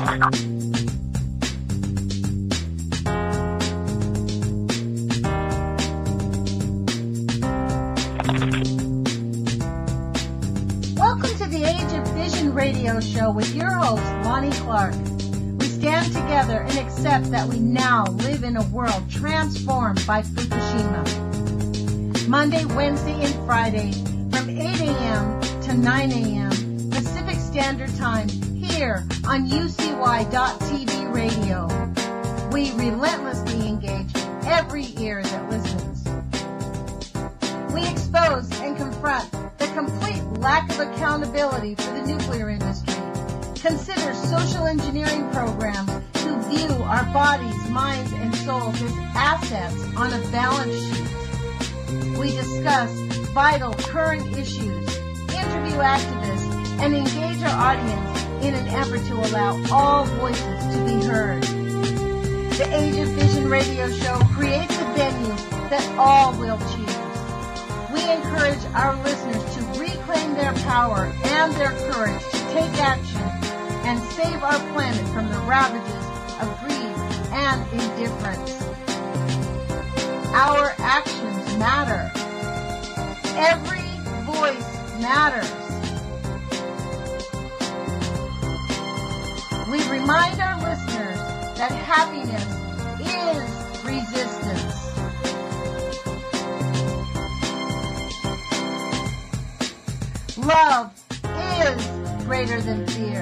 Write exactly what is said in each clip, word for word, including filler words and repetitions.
Welcome to the Age of Vision radio show with your host, Lonnie Clark. We stand together and accept that we now live in a world transformed by Fukushima. Monday, Wednesday, and Friday from eight a.m. to nine a.m. Pacific Standard Time here on U C Y dot T V radio. We relentlessly engage every ear that listens. We expose and confront the complete lack of accountability for the nuclear industry. Consider social engineering programs who view our bodies, minds, and souls as assets on a balance sheet. We discuss vital current issues, interview activists, and engage our audience in an effort to allow all voices to be heard. The Age of Vision radio show creates a venue that all will choose. We encourage our listeners to reclaim their power and their courage to take action and save our planet from the ravages of greed and indifference. Our actions matter. Every voice matters. We remind our listeners that happiness is resistance. Love is greater than fear.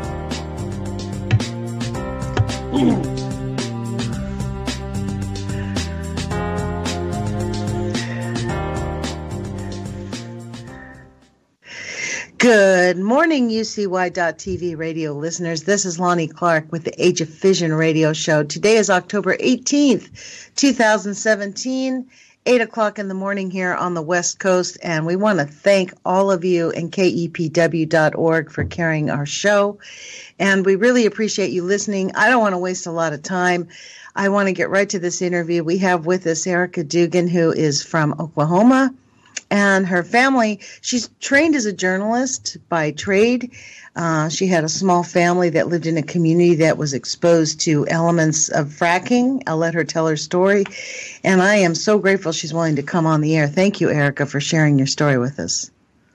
Good morning, U C Y dot T V radio listeners. This is Lonnie Clark with the Age of Vision radio show. Today is October eighteenth, twenty seventeen, eight o'clock in the morning here on the West Coast, and we want to thank all of you and K E P W dot org for carrying our show, and we really appreciate you listening. I don't want to waste a lot of time. I want to get right to this interview. We have with us Erica Dugan, who is from Oklahoma. And her family, she's trained as a journalist by trade. Uh, she had a small family that lived in a community that was exposed to elements of fracking. I'll let her tell her story. And I am so grateful she's willing to come on the air. Thank you, Erica, for sharing your story with us.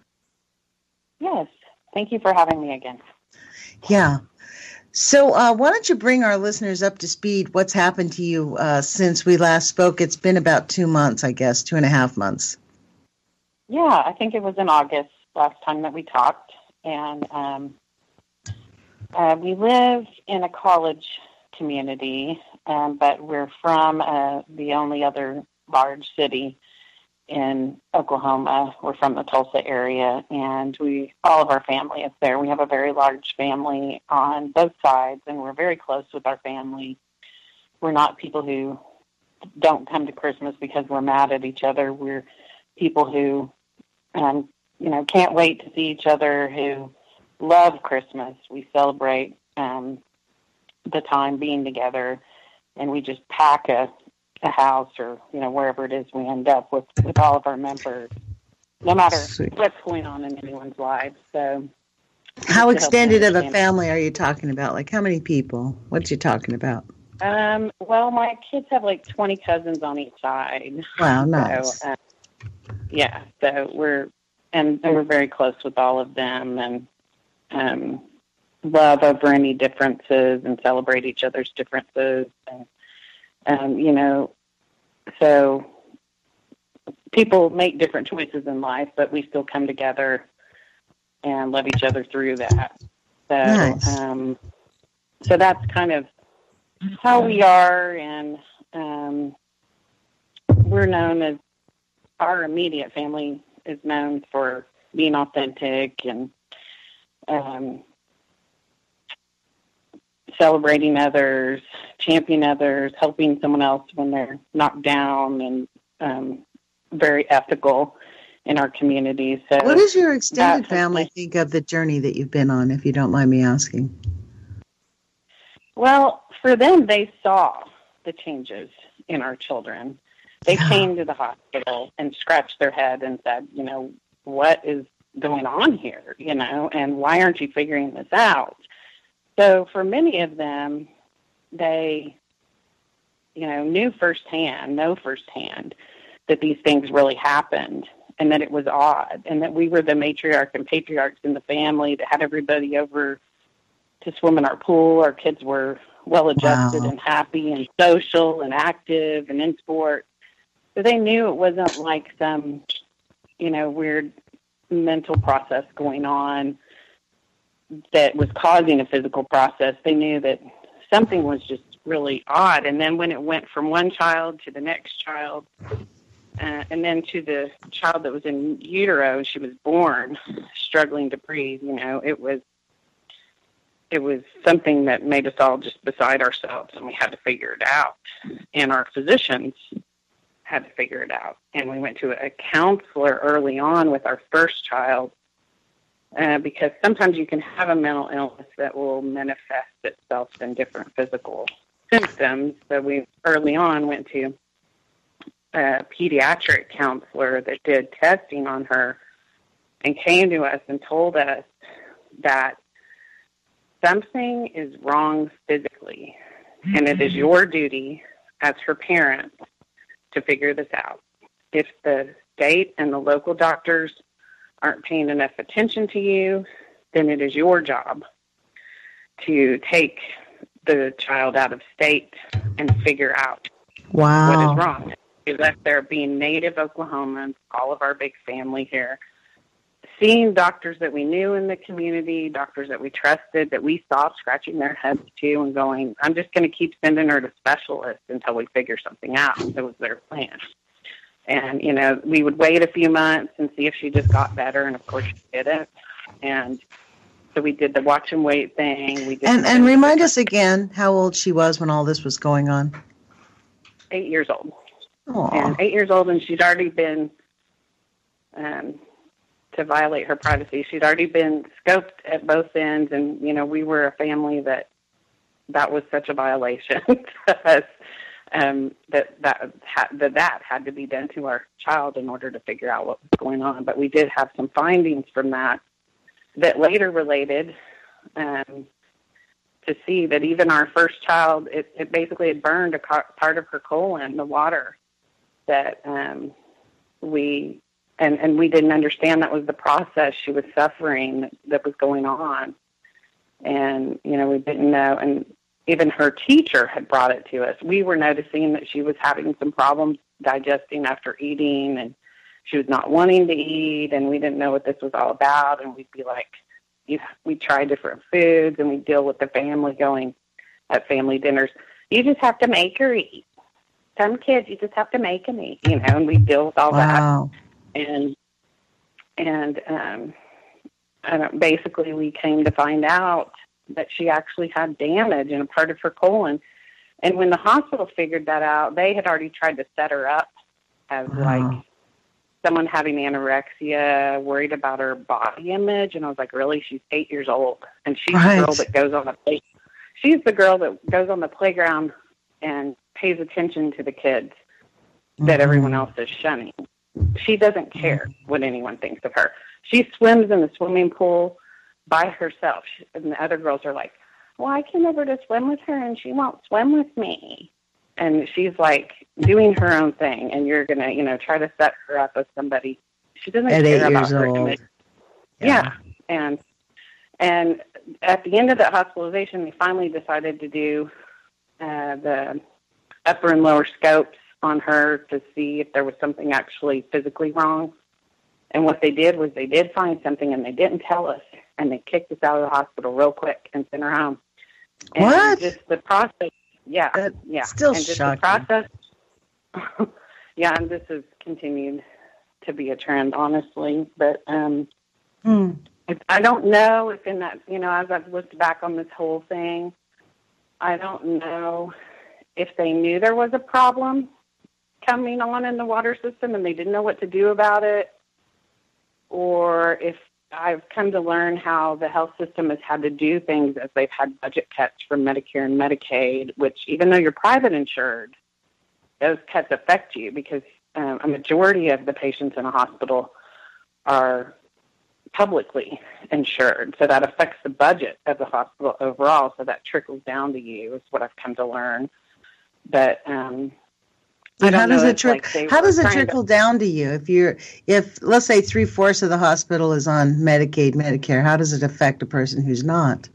Yes. Thank you for having me again. Yeah. So uh, why don't you bring our listeners up to speed? What's happened to you uh, since we last spoke? It's been about two months, I guess, two and a half months. Yeah, I think it was in August last time that we talked, and um, uh, we live in a college community, um, but we're from uh, the only other large city in Oklahoma. We're from the Tulsa area, and we all of our family is there. We have a very large family on both sides, and we're very close with our family. We're not people who don't come to Christmas because we're mad at each other. We're people who Um, you know, can't wait to see each other, who love Christmas. We celebrate um, the time being together, and we just pack a, a house or, you know, wherever it is we end up with, with all of our members, no matter Sweet. what's going on in anyone's lives. So, how extended of a family are you talking about? Like, how many people? What you talking about? Um, well, my kids have like twenty cousins on each side. Wow, nice. So, um, Yeah, so we're and, and we're very close with all of them, and um, love over any differences and celebrate each other's differences, and um, you know, so people make different choices in life, but we still come together and love each other through that. So, nice. um, so that's kind of how we are, and um, we're known as. Our immediate family is known for being authentic and um, celebrating others, championing others, helping someone else when they're knocked down, and um, very ethical in our community. So, what does your extended family been, think of the journey that you've been on, if you don't mind me asking? Well, for them, they saw the changes in our children. They came to the hospital and scratched their head and said, you know, what is going on here, you know, and why aren't you figuring this out? So for many of them, they, you know, knew firsthand, know firsthand that these things really happened and that it was odd and that we were the matriarch and patriarchs in the family that had everybody over to swim in our pool. Our kids were well-adjusted Wow. and happy and social and active and in sport. So they knew it wasn't like some, you know, weird mental process going on that was causing a physical process. They knew that something was just really odd. And then when it went from one child to the next child, uh, and then to the child that was in utero, she was born struggling to breathe, you know, it was, it was something that made us all just beside ourselves, and we had to figure it out. And our physicians had to figure it out. And we went to a counselor early on with our first child, uh, because sometimes you can have a mental illness that will manifest itself in different physical symptoms. So we early on went to a pediatric counselor that did testing on her and came to us and told us that something is wrong physically, mm-hmm. and it is your duty as her parent to figure this out. If the state and the local doctors aren't paying enough attention to you, then it is your job to take the child out of state and figure out wow. what is wrong. We left there being native Oklahomans, all of our big family here, seeing doctors that we knew in the community, doctors that we trusted, that we saw scratching their heads too and going, I'm just going to keep sending her to specialists until we figure something out. That was their plan. And, you know, we would wait a few months and see if she just got better, and of course she didn't. And so we did the watch and wait thing. We did and and remind us again how old she was when all this was going on. Eight years old. Aww. And eight years old, and she'd already been, um, to violate her privacy, she'd already been scoped at both ends. And, you know, we were a family that that was such a violation to us, um, that, that, ha- that that had to be done to our child in order to figure out what was going on. But we did have some findings from that that later related um, to see that even our first child, it, it basically had burned a car- part of her colon, the water that um, we, and, and we didn't understand that was the process she was suffering that, that was going on. And, you know, we didn't know. And even her teacher had brought it to us. We were noticing that she was having some problems digesting after eating, and she was not wanting to eat, and we didn't know what this was all about. And we'd be like, you, we try different foods, and we deal with the family going at family dinners. You just have to make her eat. Some kids, you just have to make them eat, you know, and we deal with all wow. that. And, and, um, I don't, basically we came to find out that she actually had damage in a part of her colon. And when the hospital figured that out, they had already tried to set her up as wow. like someone having anorexia, worried about her body image. And I was like, really? She's eight years old. And she's right. the girl that goes on the play. She's the girl that goes on the playground and pays attention to the kids that mm-hmm. everyone else is shunning. She doesn't care what anyone thinks of her. She swims in the swimming pool by herself. She, and the other girls are like, well, I came over to swim with her and she won't swim with me. And she's like doing her own thing, and you're going to, you know, try to set her up with somebody. She doesn't At care eight about years her old. image. Yeah. yeah. And, and at the end of that hospitalization, they finally decided to do uh, the upper and lower scopes on her to see if there was something actually physically wrong. And what they did was they did find something, and they didn't tell us, and they kicked us out of the hospital real quick and sent her home. And what? Just the process, yeah, That's yeah. Still and just shocking. The process, yeah, and this has continued to be a trend, honestly. But um, hmm. I don't know if in that, you know, as I've looked back on this whole thing, I don't know if they knew there was a problem coming on in the water system and they didn't know what to do about it, or if I've come to learn how the health system has had to do things as they've had budget cuts from Medicare and Medicaid, which even though you're private insured, those cuts affect you because um, a majority of the patients in a hospital are publicly insured. So that affects the budget of the hospital overall. So that trickles down to you is what I've come to learn. But um, I don't how does know it if, trick, like, how does it trying trickle to, down to you? If you're, if let's say three fourths of the hospital is on Medicaid, Medicare, how does it affect a person who's not?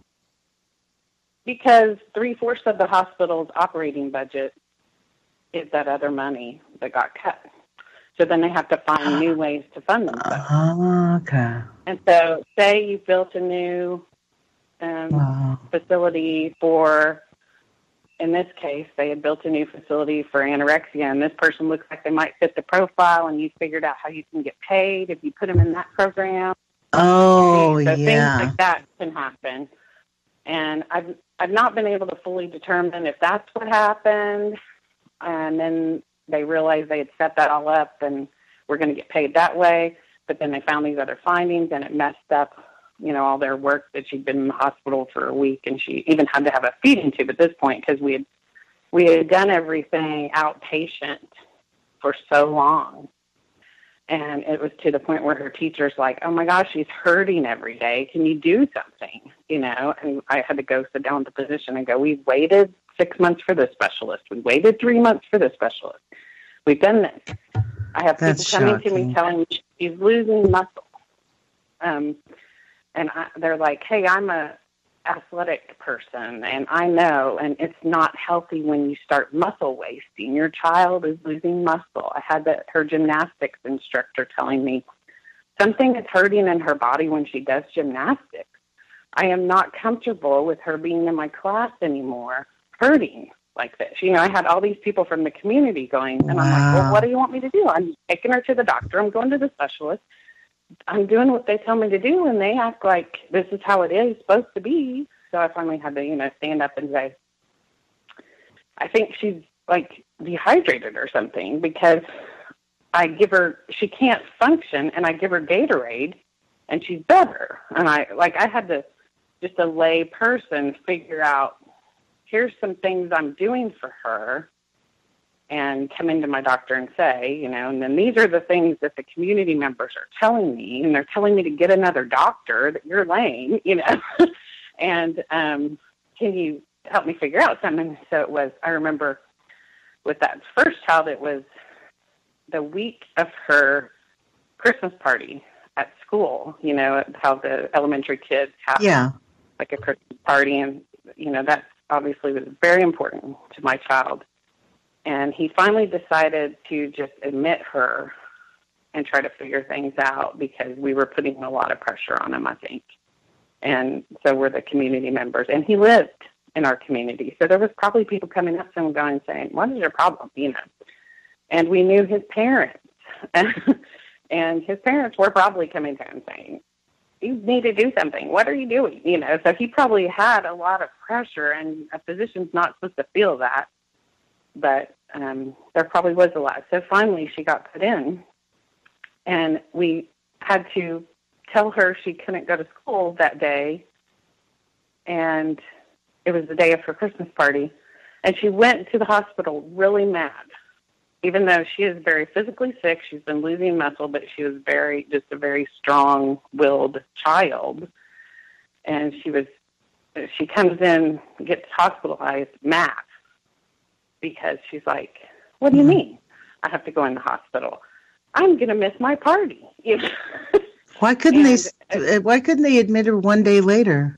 Because three-fourths of the hospital's operating budget is that other money that got cut. So then they have to find new ways to fund themselves. Oh, okay. And so say you built a new um, Wow. facility for, in this case, they had built a new facility for anorexia, and this person looks like they might fit the profile, and you figured out how you can get paid if you put them in that program. Oh, so yeah. things like that can happen. And I've I've not been able to fully determine if that's what happened. And then they realized they had set that all up and we're going to get paid that way. But then they found these other findings and it messed up, you know, all their work that she'd been in the hospital for a week. And she even had to have a feeding tube at this point because we had, we had done everything outpatient for so long. And it was to the point where her teacher's like, oh, my gosh, she's hurting every day. Can you do something? You know, and I had to go sit down with the physician and go, we've waited six months for this specialist. We waited three months for this specialist. We've done this. I have That's people coming shocking. to me telling me she's losing muscle. Um, and I, they're like, hey, I'm a athletic person, and I know, and it's not healthy when you start muscle wasting. Your child is losing muscle. I had the, her gymnastics instructor telling me something is hurting in her body when she does gymnastics. I am not comfortable with her being in my class anymore, hurting like this. You know, I had all these people from the community going, and Wow. I'm like, well, what do you want me to do? I'm taking her to the doctor. I'm going to the specialist. I'm doing what they tell me to do, and they act like this is how it is supposed to be. So I finally had to, you know, stand up and say, I think she's, like, dehydrated or something because I give her, she can't function, and I give her Gatorade, and she's better. And I, like, I had to, just a lay person, figure out, here's some things I'm doing for her, and come into my doctor and say, you know, and then these are the things that the community members are telling me, and they're telling me to get another doctor, that you're lame, you know, and um, can you help me figure out something? So it was, I remember with that first child, it was the week of her Christmas party at school, you know, how the elementary kids have Yeah. like a Christmas party, and, you know, that obviously was very important to my child. And he finally decided to just admit her and try to figure things out because we were putting a lot of pressure on him, I think. And so were the community members. And he lived in our community. So there was probably people coming up to him going, saying, what is your problem? You know, and we knew his parents. And his parents were probably coming to him saying, you need to do something. What are you doing? You know, so he probably had a lot of pressure, and a physician's not supposed to feel that. But um, there probably was a lot. So finally she got put in, and we had to tell her she couldn't go to school that day, and it was the day of her Christmas party. And she went to the hospital really mad, even though she is very physically sick. She's been losing muscle, but she was very, just a very strong-willed child. And she was, she comes in, gets hospitalized mad, because she's like, what do you mean I have to go in the hospital? I'm going to miss my party. You know? Why couldn't and, they? Why couldn't they admit her one day later?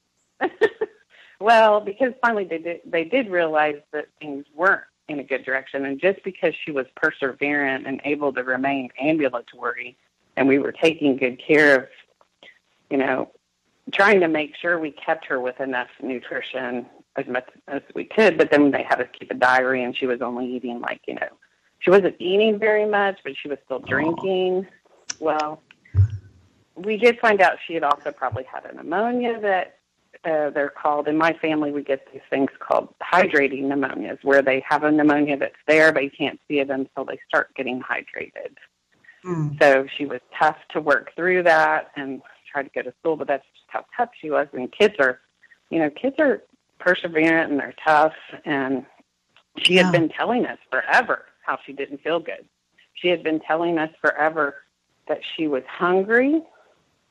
Well, because finally they did. They did realize that things weren't in a good direction, and just because she was perseverant and able to remain ambulatory, and we were taking good care of, you know, trying to make sure we kept her with enough nutrition as much as we could, but then they had to keep a diary, and she was only eating, like, you know, she wasn't eating very much, but she was still drinking. Well, we did find out she had also probably had a pneumonia that uh, they're called, in my family we get these things called hydrating pneumonias, where they have a pneumonia that's there, but you can't see it until they start getting hydrated. Mm. So she was tough to work through that and try to go to school, but that's just how tough she was. And kids are, you know, kids are perseverant and they're tough, and she yeah. had been telling us forever how she didn't feel good. She had been telling us forever that she was hungry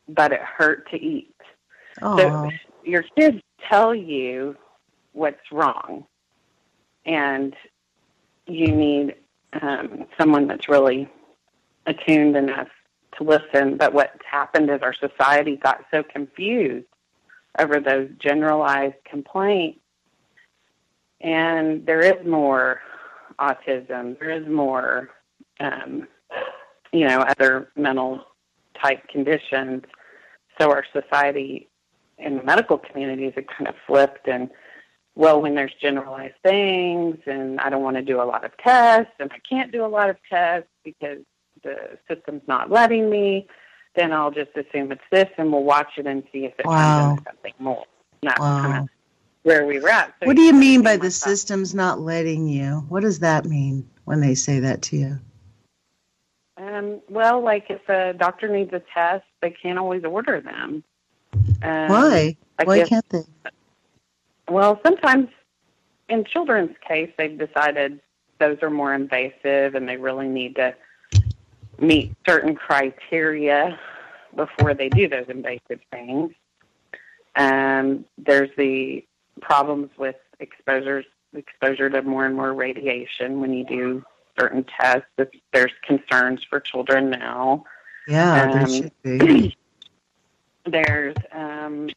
but it hurt to eat. Oh. So your kids tell you what's wrong, and you need um, someone that's really attuned enough to listen. But what's happened is our society got so confused over those generalized complaints, and there is more autism, there is more, um, you know, other mental type conditions. So our society in the medical communities have kind of flipped, and well, when there's generalized things, and I don't want to do a lot of tests, and I can't do a lot of tests because the system's not letting me, then I'll just assume it's this, and we'll watch it and see if it Wow. turns into something more. And that's Wow. kind of where we were at. So What do you mean by like the that. system's not letting you? What does that mean when they say that to you? Um, well, like if a doctor needs a test, they can't always order them. Um, Why? like Why if- can't they? Well, sometimes in children's case, they've decided those are more invasive and they really need to meet certain criteria before they do those invasive things. Um, there's the problems with exposures, exposure to more and more radiation when you do certain tests. There's concerns for children now. Yeah, there Um, should be. There's um,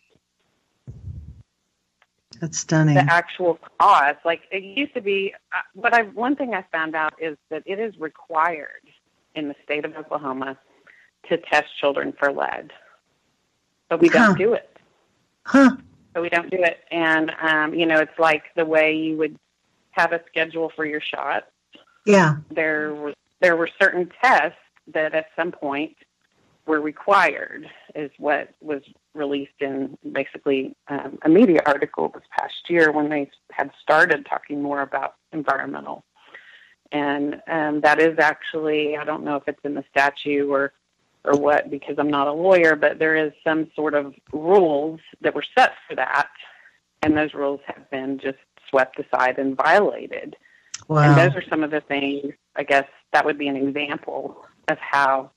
That's stunning. the actual cost. Like it used to be, uh, what I one thing I found out is that it is required in the state of Oklahoma to test children for lead, but we Huh. don't do it. Huh. But we don't do it, and um, you know, it's like the way you would have a schedule for your shot. Yeah. There were there were certain tests that at some point were required, is what was released in basically um, a media article this past year when they had started talking more about environmental. And um, that is actually, I don't know if it's in the statute or or what, because I'm not a lawyer, but there is some sort of rules that were set for that, and those rules have been just swept aside and violated. Wow. And those are some of the things, I guess that would be an example of how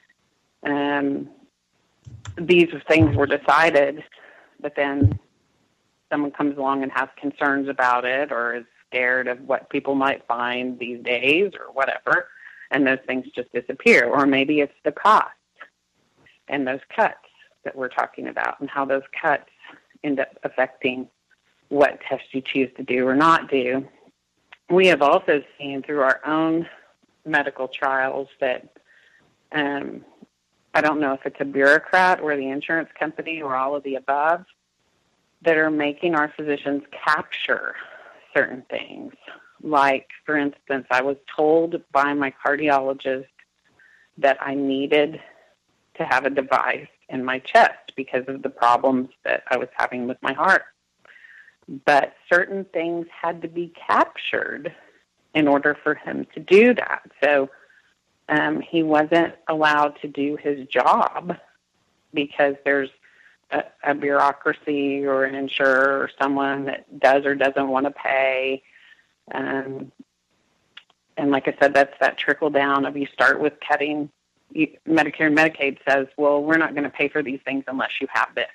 um, these things were decided, but then someone comes along and has concerns about it or is scared of what people might find these days or whatever, and those things just disappear. Or maybe it's the cost and those cuts that we're talking about and how those cuts end up affecting what tests you choose to do or not do. We have also seen through our own medical trials that um, I don't know if it's a bureaucrat or the insurance company or all of the above that are making our physicians capture certain things. Like, for instance, I was told by my cardiologist that I needed to have a device in my chest because of the problems that I was having with my heart. But certain things had to be captured in order for him to do that. So um, he wasn't allowed to do his job because there's a, a bureaucracy or an insurer or someone that does or doesn't want to pay. Um, and like I said, that's that trickle down of you start with cutting. You, Medicare and Medicaid says, well, we're not going to pay for these things unless you have this.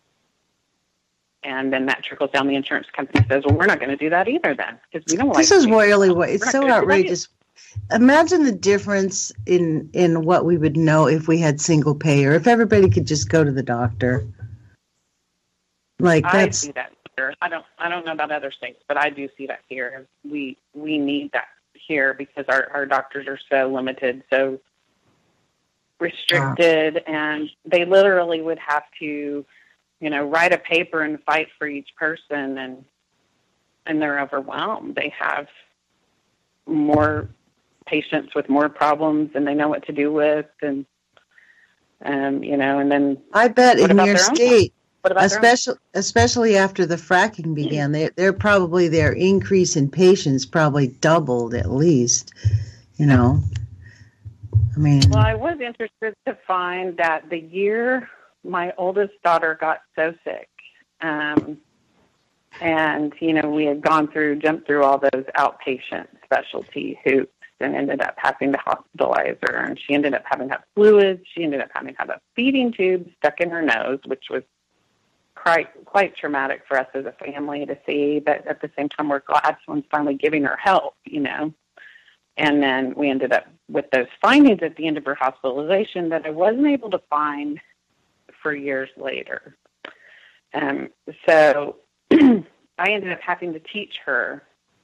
And then that trickles down. The insurance company says, well, we're not going to do that either then because we don't like This is it. really what it's We're not so gonna do that outrageous. Imagine the difference in in what we would know if we had single payer. If everybody could just go to the doctor, like I that's see that here. I don't. I don't know about other states, but I do see that here. We we need that here because our, our doctors are so limited, so restricted, and they literally would have to, you know, write a paper and fight for each person, and and they're overwhelmed. They have more patients with more problems than they know what to do with, and um, you know, and then I bet what in about your their own state, what about their own? especially especially after the fracking began, they they're probably their increase in patients probably doubled at least. You know, I mean, Well, I was interested to find that the year my oldest daughter got so sick, um, and, you know, we had gone through, jumped through all those outpatient specialty hoops, and ended up having to hospitalize her. And she ended up having to have fluids. She ended up having to have a feeding tube stuck in her nose, which was quite, quite traumatic for us as a family to see. But at the same time, we're glad someone's finally giving her help, you know. And then we ended up with those findings at the end of her hospitalization that I wasn't able to find for years later. Um, so I ended up having to teach her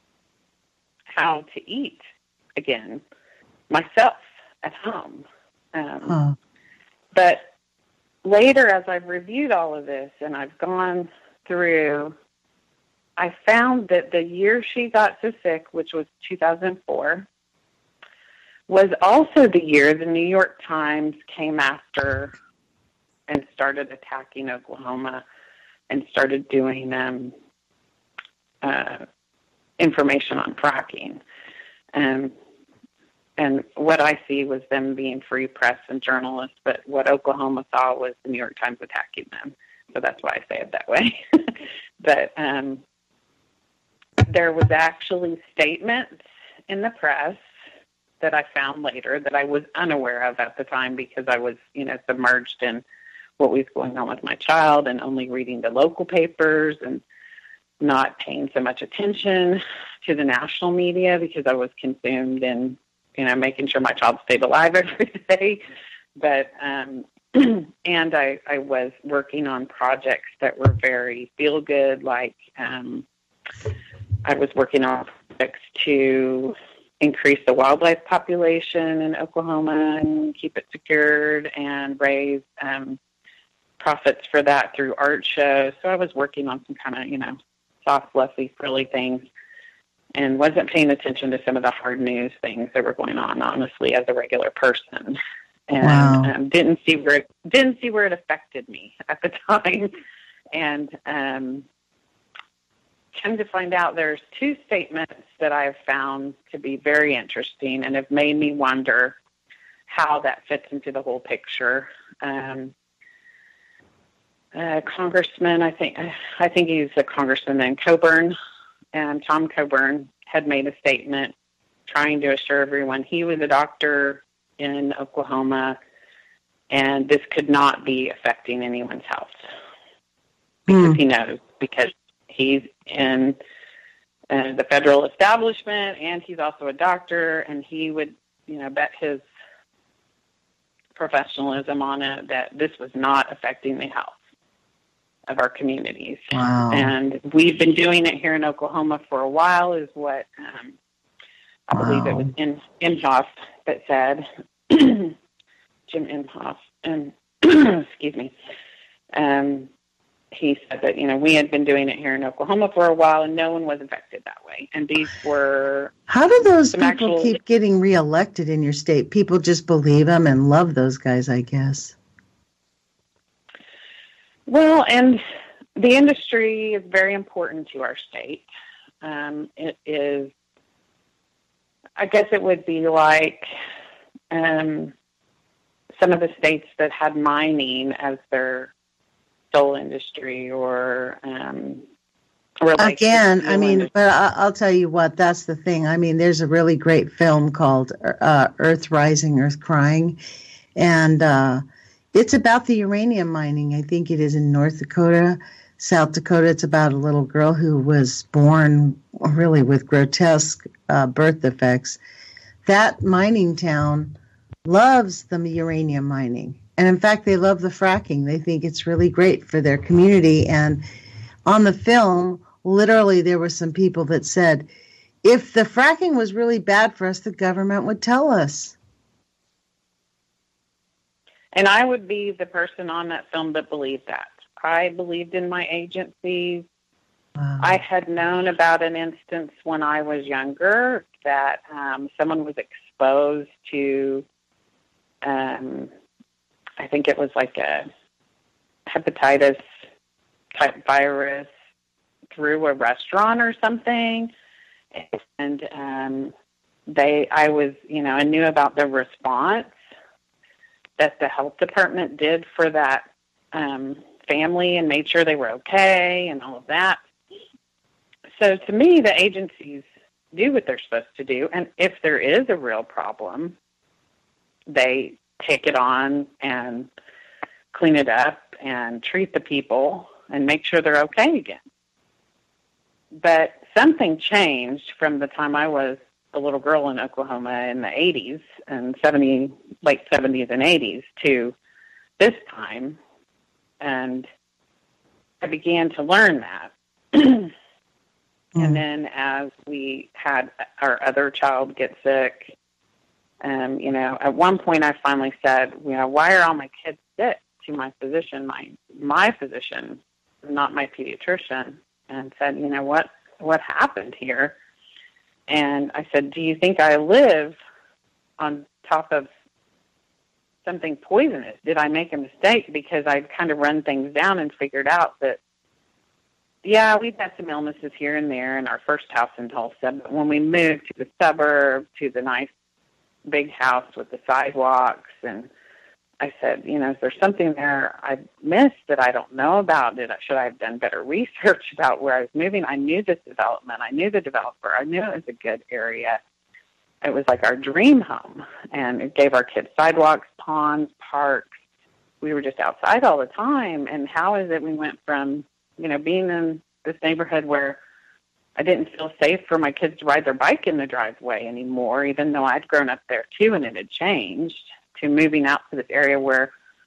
how to eat again myself at home. Um, huh. But later, as I've reviewed all of this and I've gone through, I found that the year she got so sick, which was two thousand four, was also the year the New York Times came after and started attacking Oklahoma and started doing um, uh, information on fracking. Um, and what I see was them being free press and journalists, but what Oklahoma saw was the New York Times attacking them. So that's why I say it that way. But um, there was actually statements in the press that I found later that I was unaware of at the time because I was, you know, submerged in what was going on with my child and only reading the local papers and not paying so much attention to the national media because I was consumed in, you know, making sure my child stayed alive every day. But, um, and I, I was working on projects that were very feel good. Like, um, I was working on projects to increase the wildlife population in Oklahoma and keep it secured and raise, um, profits for that through art shows. So I was working on some kind of, you know, soft, fluffy, frilly things and wasn't paying attention to some of the hard news things that were going on, honestly, as a regular person. And wow. um, didn't see where it, didn't see where it affected me at the time. And um, come to find out, there's two statements that I've found to be very interesting and have made me wonder how that fits into the whole picture. Um, uh, Congressman, I think I think he's a congressman in Coburn, and Tom Coburn had made a statement trying to assure everyone he was a doctor in Oklahoma, and this could not be affecting anyone's health because mm. he knows, because he's in uh, the federal establishment and he's also a doctor, and he would, you know, bet his professionalism on it that this was not affecting the health of our communities. Wow. And we've been doing it here in Oklahoma for a while, is what um, I wow. believe it was in Imhoff that said, Jim Imhoff, and excuse me, um, he said that, you know, we had been doing it here in Oklahoma for a while and no one was affected that way. And these were... How do those people actual... keep getting reelected in your state? People just believe them and love those guys, I guess. Well, and the industry is very important to our state. Um, it is, I guess it would be like um, some of the states that had mining as their sole industry, or um, or like again, I mean, industry. But I'll tell you what, that's the thing. I mean, there's a really great film called uh, Earth Rising, Earth Crying, and uh, it's about the uranium mining. I think it is in North Dakota, South Dakota. It's about a little girl who was born really with grotesque uh, birth defects. That mining town loves the uranium mining. And in fact, they love the fracking. They think it's really great for their community. And on the film, literally, there were some people that said, if the fracking was really bad for us, the government would tell us. And I would be the person on that film that believed that. I believed in my agencies. Wow. I had known about an instance when I was younger that um, someone was exposed to, um, I think it was like a hepatitis type virus through a restaurant or something. And um, they, I was, you know, I knew about the response that the health department did for that um, family and made sure they were okay and all of that. So to me, the agencies do what they're supposed to do. And if there is a real problem, they take it on and clean it up and treat the people and make sure they're okay again. But something changed from the time I was a little girl in Oklahoma in the eighties and seventy, late seventies and eighties to this time. And I began to learn that. mm. And then as we had our other child get sick, um, you know, at one point I finally said, you know, why are all my kids sick, to my physician, my, my physician, not my pediatrician, and said, you know, what, what happened here? And I said, do you think I live on top of something poisonous? Did I make a mistake? Because I'd kind of run things down and figured out that, yeah, we've had some illnesses here and there in our first house in Tulsa, but when we moved to the suburb, to the nice big house with the sidewalks, and I said, you know, is there something there I missed that I don't know about? Did I, should I have done better research about where I was moving? I knew this development. I knew the developer. I knew it was a good area. It was like our dream home, and it gave our kids sidewalks, ponds, parks. We were just outside all the time. And how is it we went from, you know, being in this neighborhood where I didn't feel safe for my kids to ride their bike in the driveway anymore, even though I'd grown up there too and it had changed, to moving out to this area where,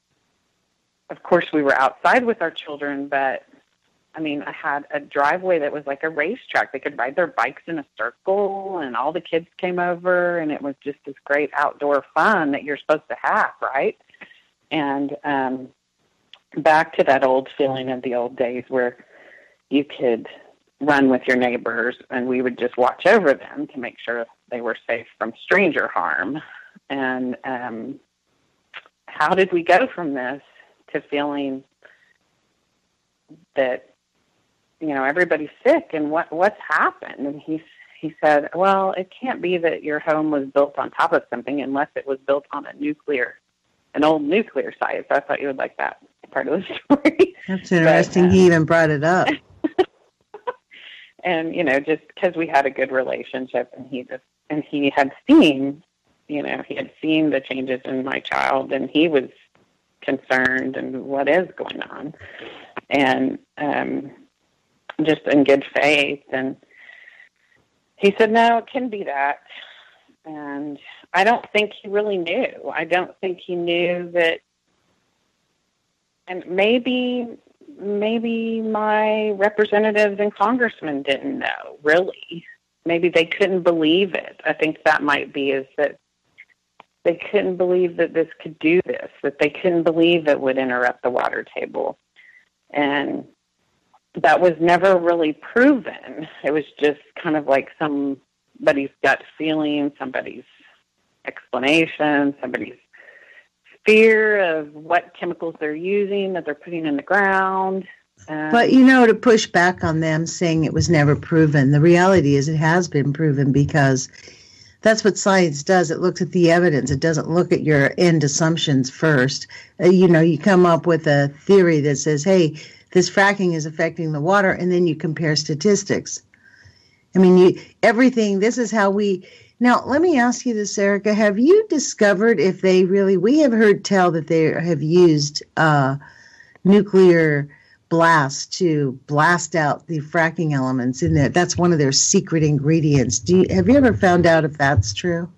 of course, we were outside with our children, but, I mean, I had a driveway that was like a racetrack. They could ride their bikes in a circle, and all the kids came over, and it was just this great outdoor fun that you're supposed to have, right? And um, back to that old feeling of the old days where you could run with your neighbors, and we would just watch over them to make sure they were safe from stranger harm. And um, how did we go from this to feeling that, you know, everybody's sick, and what what's happened? And he he said, well, it can't be that your home was built on top of something unless it was built on a nuclear, an old nuclear site. So I thought you would like that part of the story. That's interesting. But, um, he even brought it up. And, you know, just because we had a good relationship, and he just, and he had seen, you know, he had seen the changes in my child, and he was concerned and what is going on. And um, just in good faith. And he said, no, it can be that. And I don't think he really knew. I don't think he knew that. And maybe, maybe my representatives and congressmen didn't know, really. Maybe they couldn't believe it. I think that might be is that they couldn't believe that this could do this, that they couldn't believe it would interrupt the water table. And that was never really proven. It was just kind of like somebody's gut feeling, somebody's explanation, somebody's fear of what chemicals they're using, that they're putting in the ground. Um, but, you know, to push back on them saying it was never proven, the reality is it has been proven, because that's what science does. It looks at the evidence. It doesn't look at your end assumptions first. Uh, you know, you come up with a theory that says, hey, this fracking is affecting the water, and then you compare statistics. I mean, you, everything, this is how we... Now, let me ask you this, Erica. Have you discovered if they really... We have heard tell that they have used uh, nuclear blast to blast out the fracking elements in there. That's one of their secret ingredients. Do you, have you ever found out if that's true?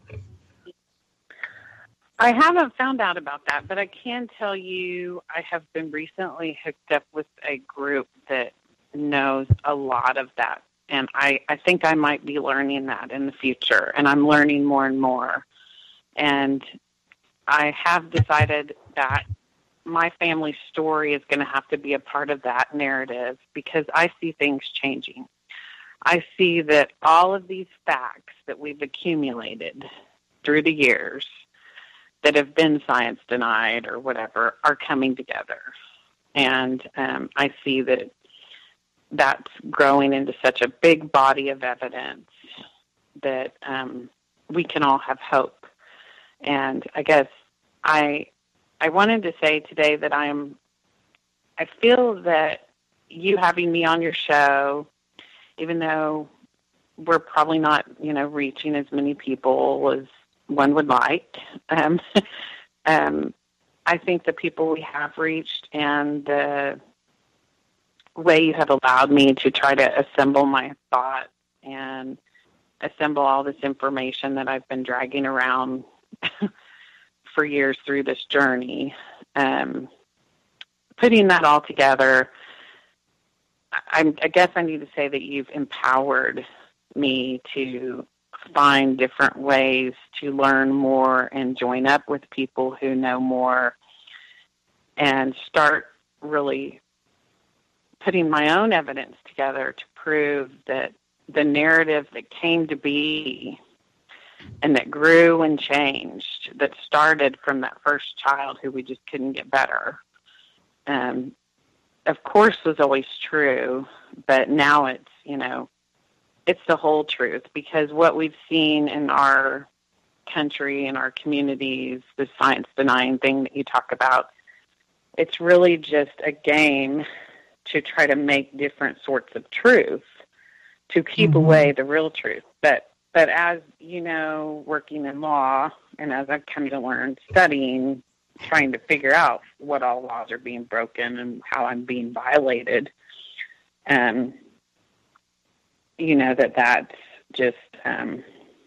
I haven't found out about that, but I can tell you I have been recently hooked up with a group that knows a lot of that. And I, I think I might be learning that in the future. And I'm learning more and more. And I have decided that my family story is going to have to be a part of that narrative, because I see things changing. I see that all of these facts that we've accumulated through the years that have been science denied or whatever are coming together. And um, I see that that's growing into such a big body of evidence that um, we can all have hope. And I guess I I wanted to say today that I'm, I feel that you having me on your show, even though we're probably not, you know, reaching as many people as one would like. Um, um, I think the people we have reached and the way you have allowed me to try to assemble my thoughts and assemble all this information that I've been dragging around for years through this journey, um, putting that all together, I, I guess I need to say that you've empowered me to find different ways to learn more and join up with people who know more and start really putting my own evidence together to prove that the narrative that came to be and that grew and changed, that started from that first child who we just couldn't get better, um, of course was always true, but now it's, you know, it's the whole truth, because what we've seen in our country and our communities, the science denying thing that you talk about, it's really just a game to try to make different sorts of truth, to keep mm-hmm. away the real truth. But but as you know, working in law, and as I've come to learn studying, trying to figure out what all laws are being broken and how I'm being violated, um, you know, that that's just um,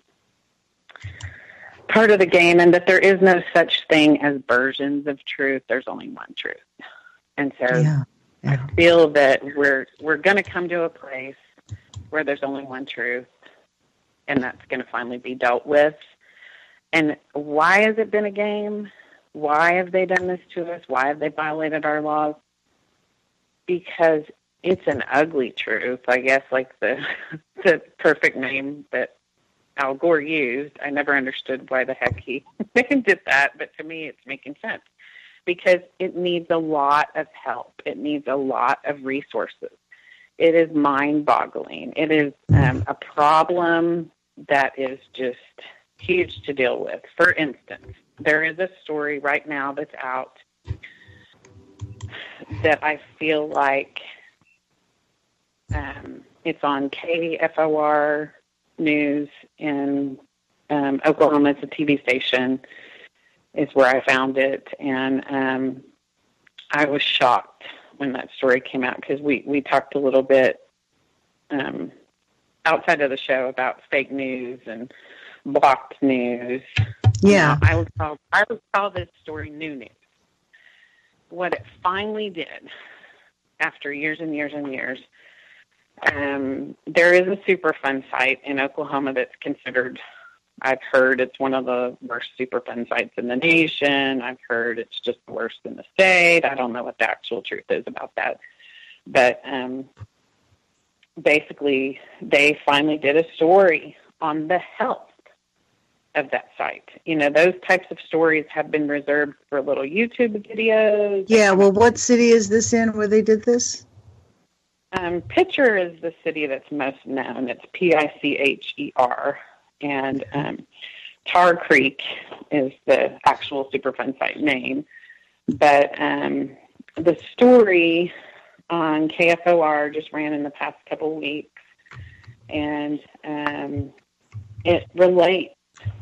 part of the game, and that there is no such thing as versions of truth. There's only one truth. And so yeah, yeah. I feel that we're we're going to come to a place where there's only one truth, and that's going to finally be dealt with. And why has it been a game? Why have they done this to us? Why have they violated our laws? Because it's an ugly truth, I guess, like the the perfect name that Al Gore used. I never understood why the heck he did that, but to me it's making sense. Because it needs a lot of help. It needs a lot of resources. It is mind-boggling. It is um, a problem that is just huge to deal with. For instance, there is a story right now that's out that I feel like um, it's on K F O R News in um, Oklahoma. It's a T V station. Is where I found it, and um, I was shocked when that story came out, because we, we talked a little bit um, outside of the show about fake news and blocked news. Yeah. You know, I would call I would call this story new news. What it finally did, after years and years and years, um, there is a Superfund site in Oklahoma that's considered, I've heard it's one of the worst Superfund sites in the nation. I've heard it's just the worst in the state. I don't know what the actual truth is about that. But um, basically, they finally did a story on the health of that site. You know, those types of stories have been reserved for little YouTube videos. Yeah, well, what city is this in where they did this? Um, Pitcher is the city that's most known. It's P I C H E R. And um, Tar Creek is the actual Superfund site name. But um, the story on K F O R just ran in the past couple weeks, and um, it relates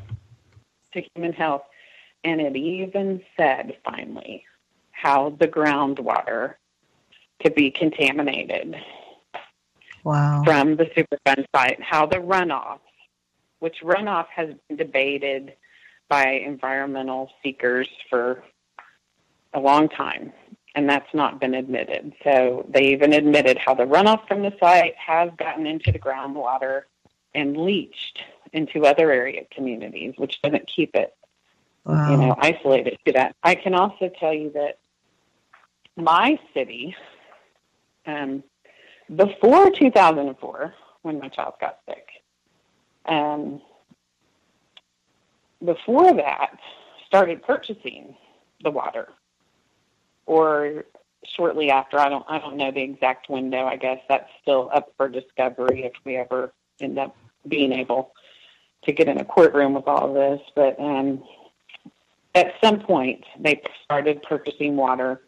to human health. And it even said, finally, how the groundwater could be contaminated wow. from the Superfund site, how the runoff, which runoff has been debated by environmental seekers for a long time, and that's not been admitted. So they even admitted how the runoff from the site has gotten into the groundwater and leached into other area communities, which doesn't keep it, wow. you know, isolated to that. I can also tell you that my city, um, before two thousand four, when my child got sick, Um, before that, started purchasing the water, or shortly after. I don't, I don't know the exact window. I guess that's still up for discovery if we ever end up being able to get in a courtroom with all of this. But um, at some point, they started purchasing water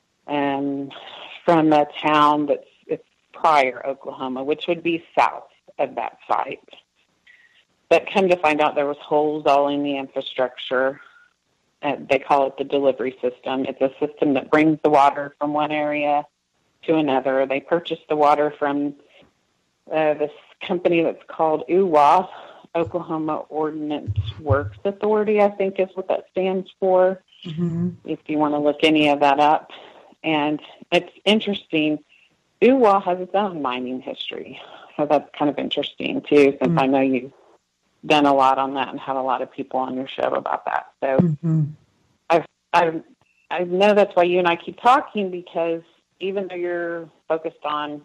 um, from a town that's it's Pryor, Oklahoma, which would be south of that site. But come to find out there was holes all in the infrastructure. Uh, they call it the delivery system. It's a system that brings the water from one area to another. They purchased the water from uh, this company that's called U W A, Oklahoma Ordnance Works Authority, I think is what that stands for, mm-hmm. if you want to look any of that up. And it's interesting. U W A has its own mining history, so that's kind of interesting, too, since mm-hmm. I know you've done a lot on that and had a lot of people on your show about that. So mm-hmm. I've, I've, I know that's why you and I keep talking, because even though you're focused on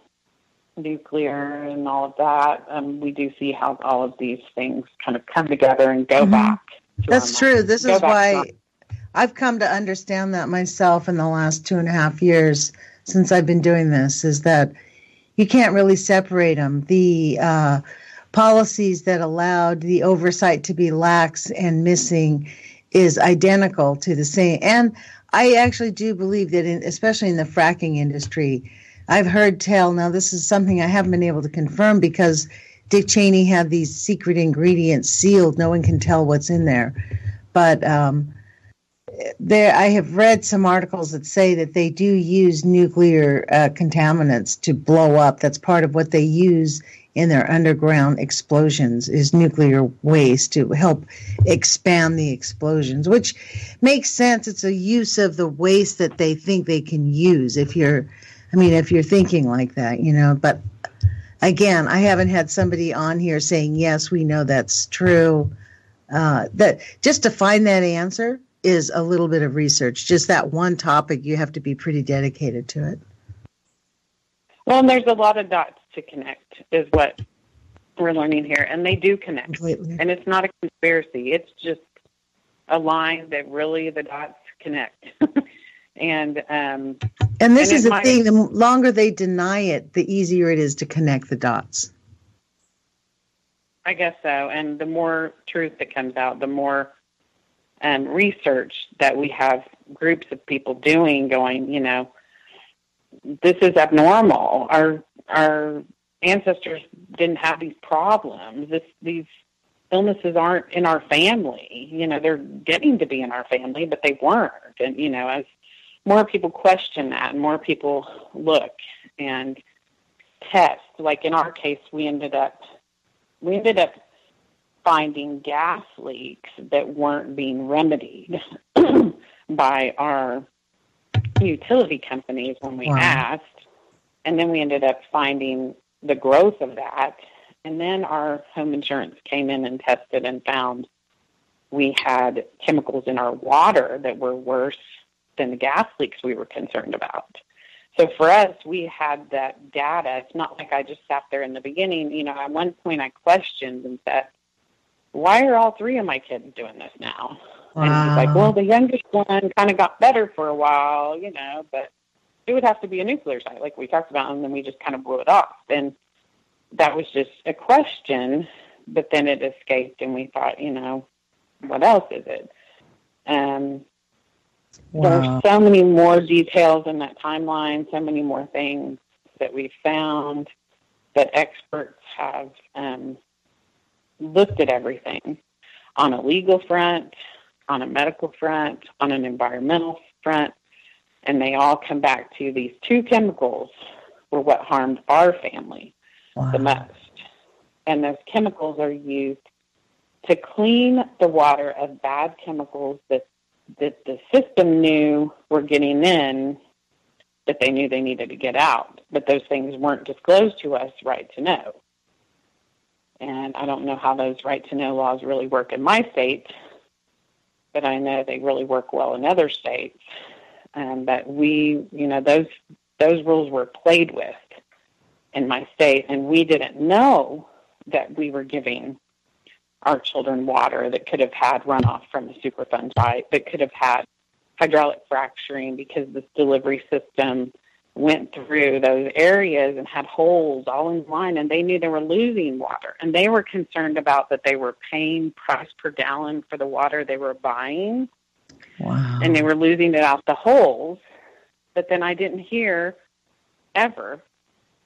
nuclear and all of that, um, we do see how all of these things kind of come together and go mm-hmm. back. That's true. This is why I've come to understand that myself in the last two and a half years since I've been doing this, is that you can't really separate them. The uh, policies that allowed the oversight to be lax and missing is identical to the same. And I actually do believe that, in, especially in the fracking industry, I've heard tell, now this is something I haven't been able to confirm because Dick Cheney had these secret ingredients sealed. No one can tell what's in there. But um, there, I have read some articles that say that they do use nuclear uh, contaminants to blow up. That's part of what they use in their underground explosions, is nuclear waste to help expand the explosions, which makes sense. It's a use of the waste that they think they can use, if you're, I mean, if you're thinking like that, you know. But again, I haven't had somebody on here saying, yes, we know that's true. Uh, that just to find that answer is a little bit of research. Just that one topic, you have to be pretty dedicated to it. Well, and there's a lot of dots to connect, is what we're learning here. And they do connect. Completely. And it's not a conspiracy. It's just a line that really the dots connect. and um, and this and is the might, thing. The longer they deny it, the easier it is to connect the dots. I guess so. And the more truth that comes out, the more um, research that we have groups of people doing, going, you know, this is abnormal. Our our ancestors didn't have these problems. This, these illnesses aren't in our family. You know, they're getting to be in our family, but they weren't. And, you know, as more people question that and more people look and test, like in our case, we ended up, we ended up finding gas leaks that weren't being remedied by our utility companies when we wow. asked, and then we ended up finding the growth of that, and then our home insurance came in and tested and found we had chemicals in our water that were worse than the gas leaks we were concerned about. So for us, we had that data. It's not like I just sat there in the beginning. You know, at one point I questioned and said, why are all three of my kids doing this now? Wow. And he's like, well, the youngest one kind of got better for a while, you know, but it would have to be a nuclear site, like we talked about, and then we just kind of blew it off. And that was just a question, but then it escaped, and we thought, you know, what else is it? Um, wow. There's so many more details in that timeline, so many more things that we found that experts have um, looked at everything on a legal front, on a medical front, on an environmental front, and they all come back to these two chemicals were what harmed our family wow. the most. And those chemicals are used to clean the water of bad chemicals that, that the system knew were getting in, that they knew they needed to get out. But those things weren't disclosed to us right to know. And I don't know how those right to know laws really work in my state, but I know they really work well in other states. Um, but we, you know, those those rules were played with in my state, and we didn't know that we were giving our children water that could have had runoff from a Superfund site, that could have had hydraulic fracturing because this delivery system went through those areas and had holes all in line, and they knew they were losing water. And they were concerned about that they were paying price per gallon for the water they were buying. Wow. And they were losing it out the holes. But then I didn't hear ever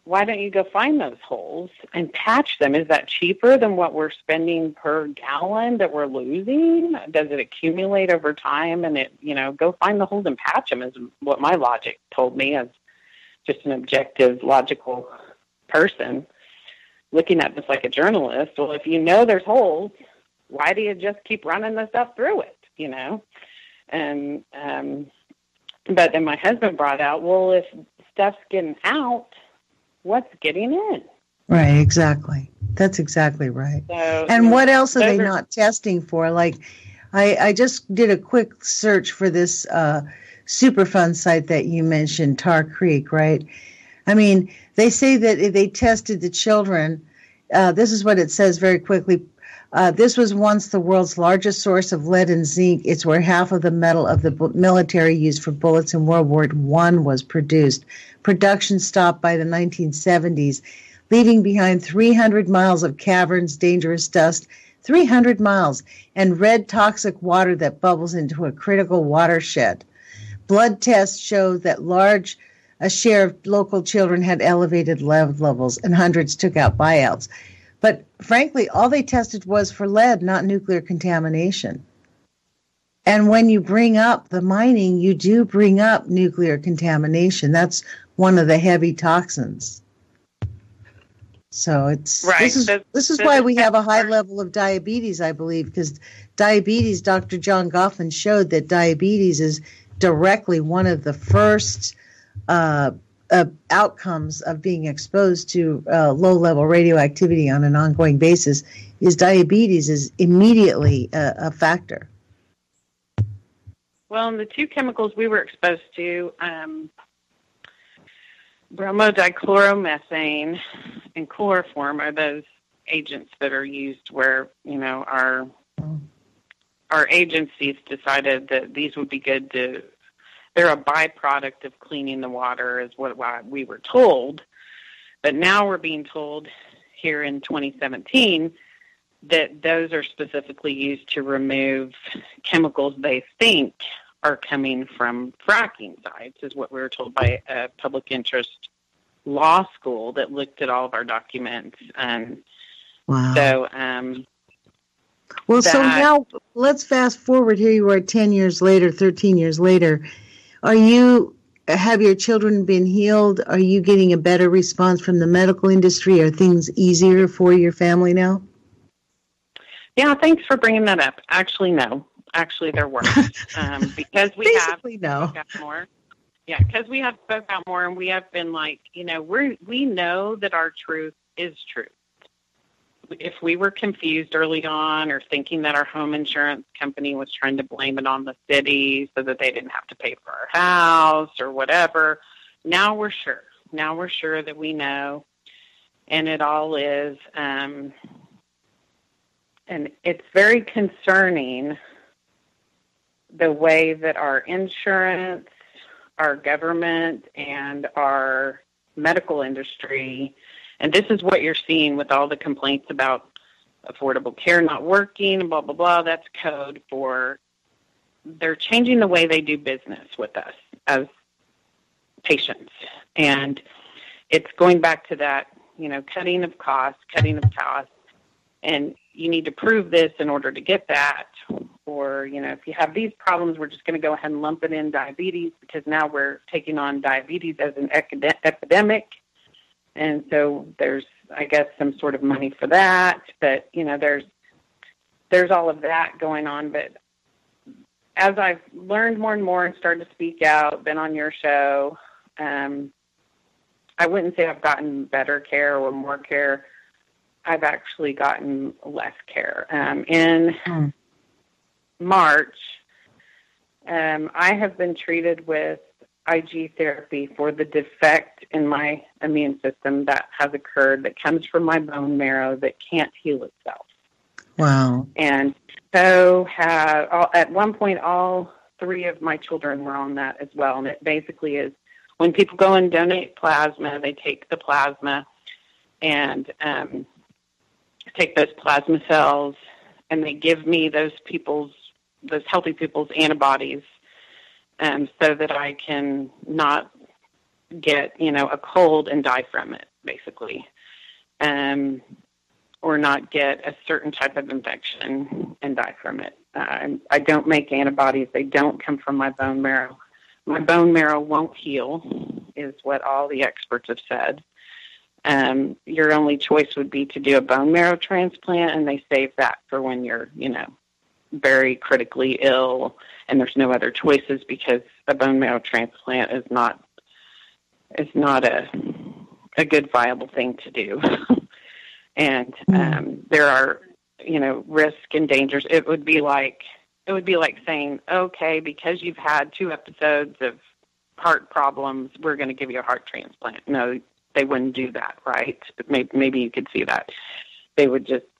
why don't you go find those holes and patch them? Is that cheaper than what we're spending per gallon that we're losing? Does it accumulate over time? And it, you know, go find the holes and patch them is what my logic told me as just an objective, logical person looking at this like a journalist. Well, if you know there's holes, why do you just keep running the stuff through it, you know? And, um, but then my husband brought out, well, if stuff's getting out, what's getting in? Right, exactly. That's exactly right. So, and what else are they are, not testing for? Like, I, I just did a quick search for this uh, Superfund site that you mentioned, Tar Creek, right? I mean, they say that if they tested the children, uh, this is what it says very quickly. Uh, this was once the world's largest source of lead and zinc. It's where half of the metal of the bu- military used for bullets in World War One was produced. Production stopped by the nineteen seventies, leaving behind three hundred miles of caverns, dangerous dust, three hundred miles, and red toxic water that bubbles into a critical watershed. Blood tests showed that large a share of local children had elevated lead levels, and hundreds took out buyouts. But frankly, all they tested was for lead, not nuclear contamination. And when you bring up the mining, you do bring up nuclear contamination. That's one of the heavy toxins. So it's right. this is the, this is the, why we have a high level of diabetes, I believe, because diabetes, Doctor John Goffman showed that diabetes is directly one of the first uh, uh, outcomes of being exposed to uh, low-level radioactivity on an ongoing basis. Is diabetes is immediately a, a factor. Well, and the two chemicals we were exposed to, um, bromodichloromethane and chloroform, are those agents that are used where, you know, our our agencies decided that these would be good to, they're a byproduct of cleaning the water is what, what we were told. But now we're being told here in twenty seventeen that those are specifically used to remove chemicals they think are coming from fracking sites, is what we were told by a public interest law school that looked at all of our documents. And wow. so, um, well, that, so now let's fast forward. Here you are ten years later, thirteen years later. Are you, have your children been healed? Are you getting a better response from the medical industry? Are things easier for your family now? Yeah, thanks for bringing that up. Actually, no. Actually, they're worse. Um, because we Basically, have no. spoke out more. Yeah, because we have spoke out more, and we have been like, you know, we we know that our truth is true. If we were confused early on or thinking that our home insurance company was trying to blame it on the city so that they didn't have to pay for our house or whatever, now we're sure. Now we're sure that we know, and it all is, um, and it's very concerning the way that our insurance, our government, and our medical industry, and this is what you're seeing with all the complaints about Affordable Care not working, blah, blah, blah. That's code for they're changing the way they do business with us as patients. And it's going back to that, you know, cutting of costs, cutting of costs. And you need to prove this in order to get that. Or, you know, if you have these problems, we're just going to go ahead and lump it in diabetes because now we're taking on diabetes as an epide- epidemic. And so there's, I guess, some sort of money for that. But, you know, there's there's all of that going on. But as I've learned more and more and started to speak out, been on your show, um, I wouldn't say I've gotten better care or more care. I've actually gotten less care. Um, in mm. March, um, I have been treated with I G therapy for the defect in my immune system that has occurred that comes from my bone marrow that can't heal itself. Wow. And so have, all, at one point, all three of my children were on that as well. And it basically is when people go and donate plasma, they take the plasma and um, take those plasma cells and they give me those people's, those healthy people's antibodies Um, so that I can not get, you know, a cold and die from it. basically, um, or not get a certain type of infection and die from it. Uh, I don't make antibodies. They don't come from my bone marrow. My bone marrow won't heal, is what all the experts have said. Um, your only choice would be to do a bone marrow transplant, and they save that for when you're, you know, very critically ill, and there's no other choices because a bone marrow transplant is not is not a a good viable thing to do. And um, there are, you know, risk and dangers. It would be like it would be like saying, okay, because you've had two episodes of heart problems, we're going to give you a heart transplant. No, they wouldn't do that, right? Maybe, maybe you could see that. They would just,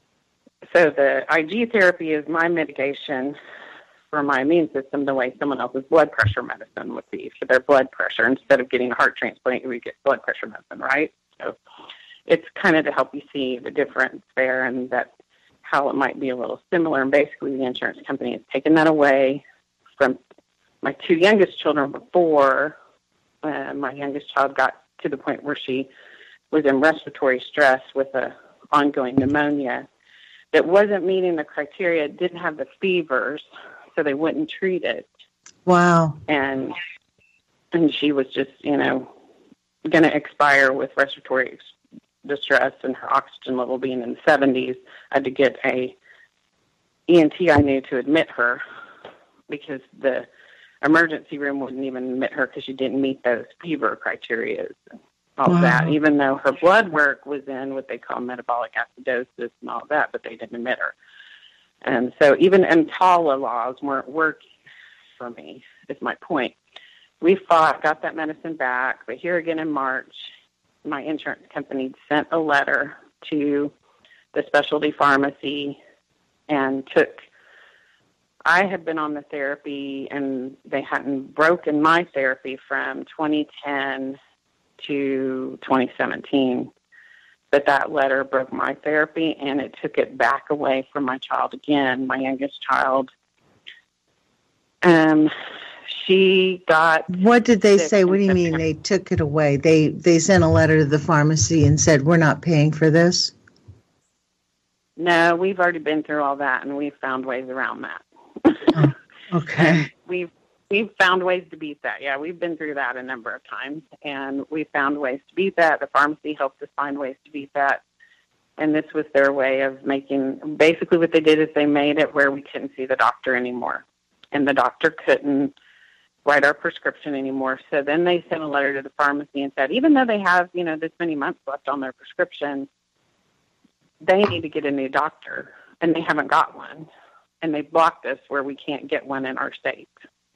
so the I G therapy is my mitigation for my immune system the way someone else's blood pressure medicine would be for their blood pressure. Instead of getting a heart transplant, you would get blood pressure medicine, right? So it's kind of to help you see the difference there and that how it might be a little similar. And basically the insurance company has taken that away from my two youngest children before uh, my youngest child got to the point where she was in respiratory stress with a ongoing pneumonia that wasn't meeting the criteria, didn't have the fevers, so they wouldn't treat it. Wow. And and she was just, you know, going to expire with respiratory ex- distress and her oxygen level being in the seventies. I had to get a E N T I knew to admit her because the emergency room wouldn't even admit her because she didn't meet those fever criteria and all wow. that, even though her blood work was in what they call metabolic acidosis and all that, but they didn't admit her. And so even EMTALA laws weren't working for me, is my point. We fought, got that medicine back, but here again in March, my insurance company sent a letter to the specialty pharmacy and took, I had been on the therapy and they hadn't broken my therapy from twenty ten to twenty seventeen. But that letter broke my therapy and it took it back away from my child again, my youngest child. Um, she got... What did they say? What do you mean they took it away? They they sent a letter to the pharmacy and said, we're not paying for this? No, we've already been through all that and we've found ways around that. Oh, okay. We've we've found ways to beat that. Yeah, we've been through that a number of times, and we found ways to beat that. The pharmacy helped us find ways to beat that, and this was their way of making. Basically, what they did is they made it where we couldn't see the doctor anymore, and the doctor couldn't write our prescription anymore. So then they sent a letter to the pharmacy and said, even though they have, you know, this many months left on their prescription, they need to get a new doctor, and they haven't got one. And they blocked us where we can't get one in our state.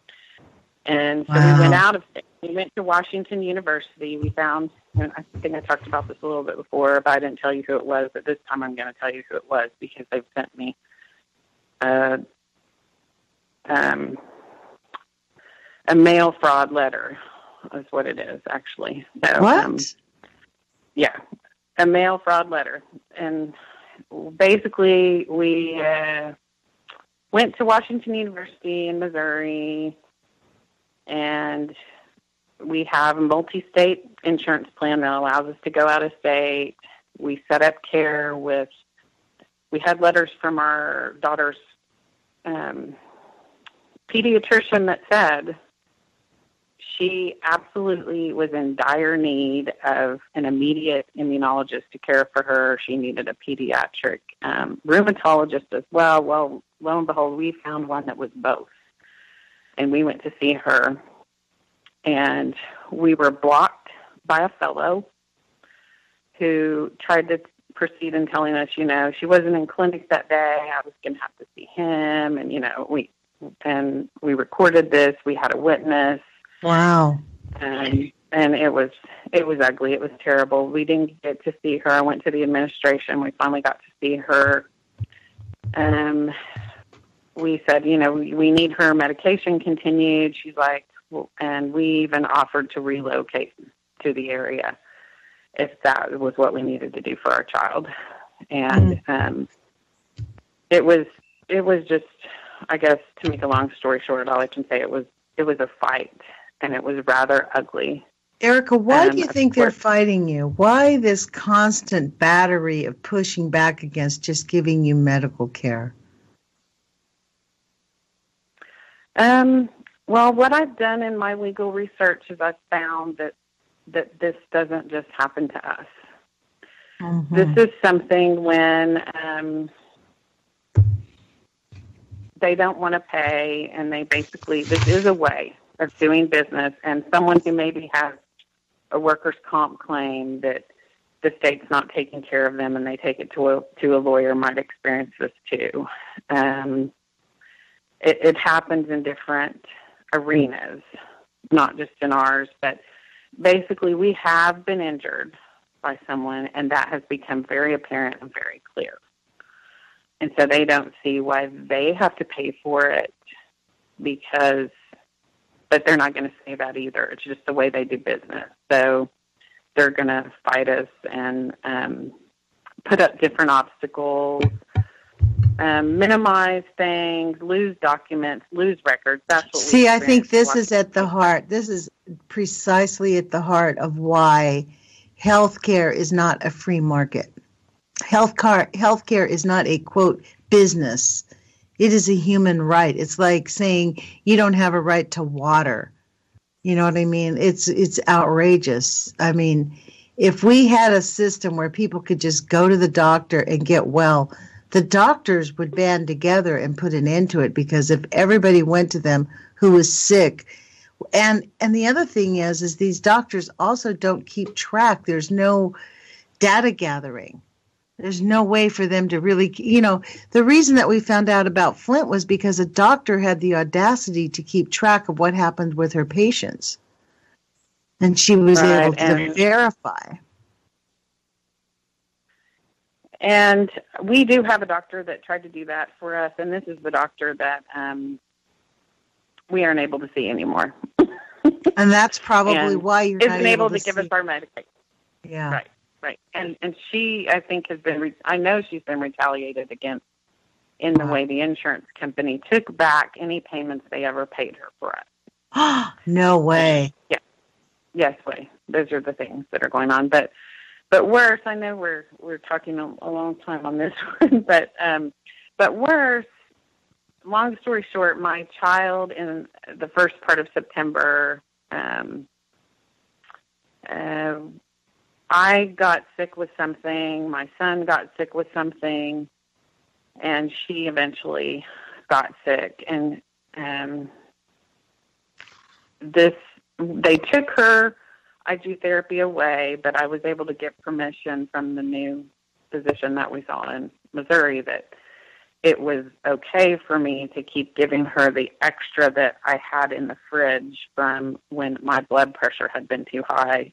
And so wow. we went out of state. We went to Washington University. We found, and I think I talked about this a little bit before, but I didn't tell you who it was. But this time I'm going to tell you who it was because they've sent me a, um, a mail fraud letter is what it is, actually. So, what? Um, yeah, a mail fraud letter. And basically we... Uh, went to Washington University in Missouri, and we have a multi-state insurance plan that allows us to go out of state. We set up care with, we had letters from our daughter's um, pediatrician that said she absolutely was in dire need of an immediate immunologist to care for her. She needed a pediatric um, rheumatologist as well. Well, lo and behold, we found one that was both. And we went to see her. And we were blocked by a fellow who tried to proceed in telling us, you know, she wasn't in clinic that day. I was going to have to see him. And, you know, we and we recorded this. We had a witness. Wow. And and it was it was ugly. It was terrible. We didn't get to see her. I went to the administration. We finally got to see her. Um, we said, you know, we, we need her medication continued. She's like, well, and we even offered to relocate to the area if that was what we needed to do for our child. And mm. um, it was it was just, I guess, to make a long story short, all I can say it was it was a fight. And it was rather ugly. Erica, why um, do you think they're support. fighting you? Why this constant battery of pushing back against just giving you medical care? Um, well, what I've done in my legal research is I've found that, that this doesn't just happen to us. Mm-hmm. This is something when um, they don't want to pay, and they basically, this is a way of doing business, and someone who maybe has a workers' comp claim that the state's not taking care of them and they take it to a, to a lawyer might experience this too. Um, it, it happens in different arenas, not just in ours, but basically we have been injured by someone, and that has become very apparent and very clear. And so they don't see why they have to pay for it because, but they're not going to say that either. It's just the way they do business. So they're going to fight us and um, put up different obstacles, um, minimize things, lose documents, lose records. That's what we See, I think this experience. is at the heart. This is precisely at the heart of why healthcare is not a free market. Healthcare, healthcare is not a, quote, business. It is a human right. It's like saying you don't have a right to water. You know what I mean? It's it's outrageous. I mean, if we had a system where people could just go to the doctor and get well, the doctors would band together and put an end to it, because if everybody went to them who was sick, and and the other thing is, is these doctors also don't keep track. There's no data gathering. There's no way for them to really, you know, the reason that we found out about Flint was because a doctor had the audacity to keep track of what happened with her patients. And she was Right, able to and, verify. And we do have a doctor that tried to do that for us, and this is the doctor that um, we aren't able to see anymore. And that's probably and why you're isn't not able, able to, to give see. us our medication. Yeah. Right. Right. And and she, I think, has been, re- I know she's been retaliated against in the Wow. way the insurance company took back any payments they ever paid her for us. No way. Yeah. Yes, way. Those are the things that are going on. But but worse, I know we're we're talking a, a long time on this one, but um, but worse, long story short, my child in the first part of September, um, uh, I got sick with something, my son got sick with something, and she eventually got sick. And um, this, they took her I G therapy away, but I was able to get permission from the new physician that we saw in Missouri that it was okay for me to keep giving her the extra that I had in the fridge from when my blood pressure had been too high.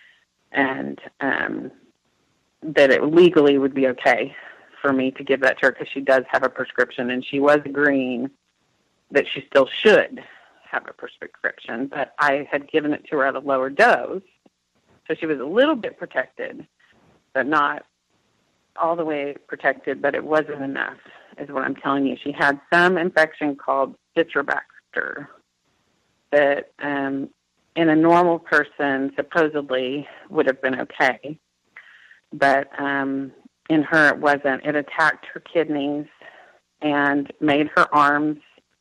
And um, that it legally would be okay for me to give that to her because she does have a prescription, and she was agreeing that she still should have a prescription, but I had given it to her at a lower dose, so she was a little bit protected, but not all the way protected, but it wasn't enough, is what I'm telling you. She had some infection called Citrobacter that um, in a normal person supposedly would have been okay. But um, in her it wasn't. It attacked her kidneys and made her arms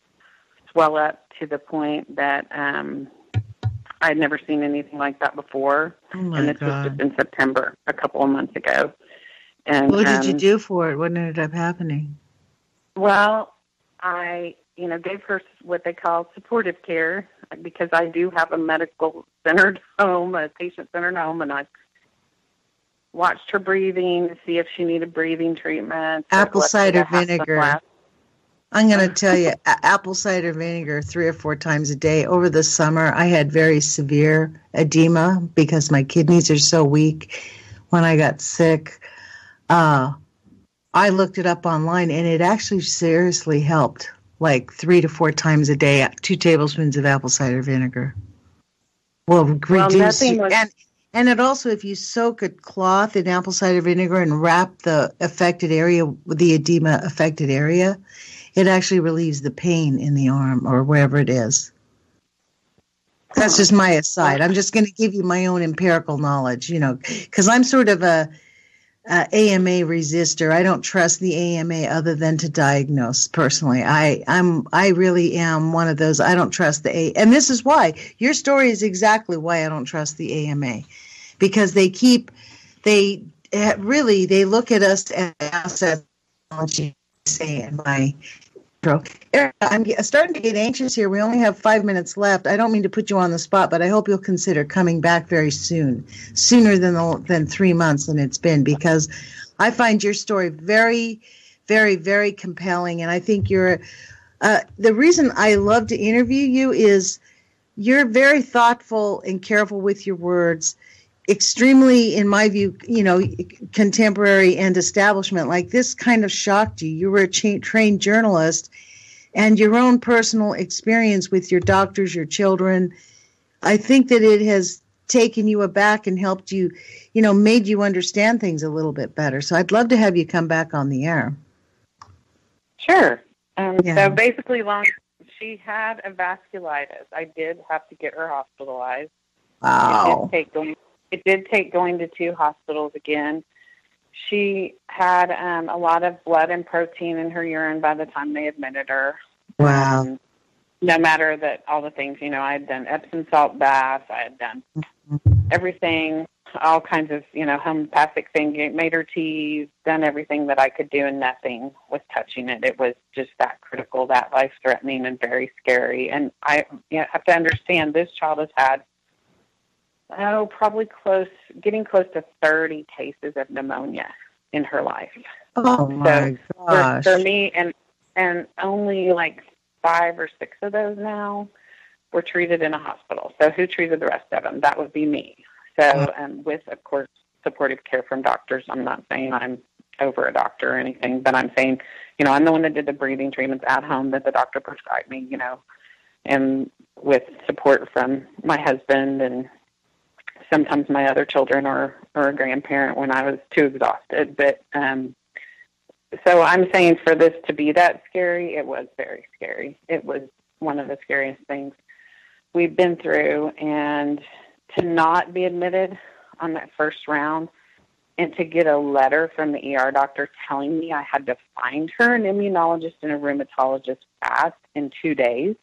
swell up to the point that um, I'd never seen anything like that before. Oh my and this God. was just in September, a couple of months ago. And What did you um, do for it? What ended up happening? Well, I, you know, gave her what they call supportive care because I do have a medical-centered home, a patient-centered home, and I watched her breathing to see if she needed breathing treatment. Apple cider Luckily, I have some vinegar. left. I'm going to tell you, a- apple cider vinegar three or four times a day. Over the summer, I had very severe edema because my kidneys are so weak. When I got sick, uh, I looked it up online, and it actually seriously helped, like three to four times a day, two tablespoons of apple cider vinegar. Will Well, reduce, nothing was- and, and it also, if you soak a cloth in apple cider vinegar and wrap the affected area, the edema affected area, it actually relieves the pain in the arm or wherever it is. That's just my aside. I'm just going to give you my own empirical knowledge, you know, because I'm sort of a, a A M A resistor. I don't trust the A M A other than to diagnose. Personally, I I'm I really am one of those. I don't trust the A, and this is why your story is exactly why I don't trust the A M A, because they keep they really they look at us as assets. Say in my. Erica, I'm starting to get anxious here. We only have five minutes left. I don't mean to put you on the spot, but I hope you'll consider coming back very soon, sooner than the, than three months than it's been, because I find your story very, very, very compelling. And I think you're uh, the reason I love to interview you is you're very thoughtful and careful with your words. Extremely, in my view, you know, contemporary and establishment. Like this kind of shocked you. You were a cha- trained journalist, and your own personal experience with your doctors, your children, I think that it has taken you aback and helped you, you know, made you understand things a little bit better. So I'd love to have you come back on the air. Sure. Um, Yeah. So basically, long, she had a vasculitis. I did have to get her hospitalized. Wow. It did take going, it did take going to two hospitals again. She had um, a lot of blood and protein in her urine by the time they admitted her. Wow. Um, no matter that all the things, you know, I had done Epsom salt baths, I had done everything, all kinds of, you know, homeopathic things, made her teas, done everything that I could do, and nothing was touching it. It was just that critical, that life-threatening, and very scary. And I you know, have to understand this child has had, oh, probably close, getting close to thirty cases of pneumonia in her life. Oh, my so gosh. For, for me, and and only like five or six of those now were treated in a hospital. So who treated the rest of them? That would be me. So um, with, of course, supportive care from doctors. I'm not saying I'm over a doctor or anything, but I'm saying, you know, I'm the one that did the breathing treatments at home that the doctor prescribed me, you know, and with support from my husband and sometimes my other children or, or a grandparent when I was too exhausted. But um, so I'm saying for this to be that scary, it was very scary. It was one of the scariest things we've been through. And to not be admitted on that first round and to get a letter from the E R doctor telling me I had to find her an immunologist and a rheumatologist fast in two days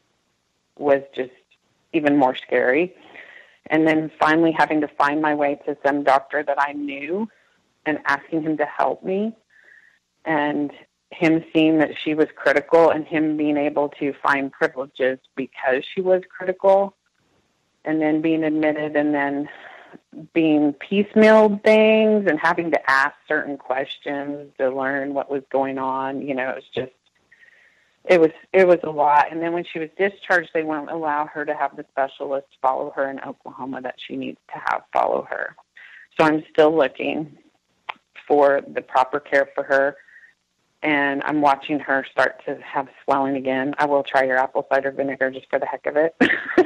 was just even more scary. And then finally having to find my way to some doctor that I knew and asking him to help me, and him seeing that she was critical and him being able to find privileges because she was critical, and then being admitted and then being piecemealed things and having to ask certain questions to learn what was going on. You know, it was just, It was it was a lot. And then when she was discharged, they won't allow her to have the specialist follow her in Oklahoma that she needs to have follow her. So I'm still looking for the proper care for her, and I'm watching her start to have swelling again. I will try your apple cider vinegar just for the heck of it.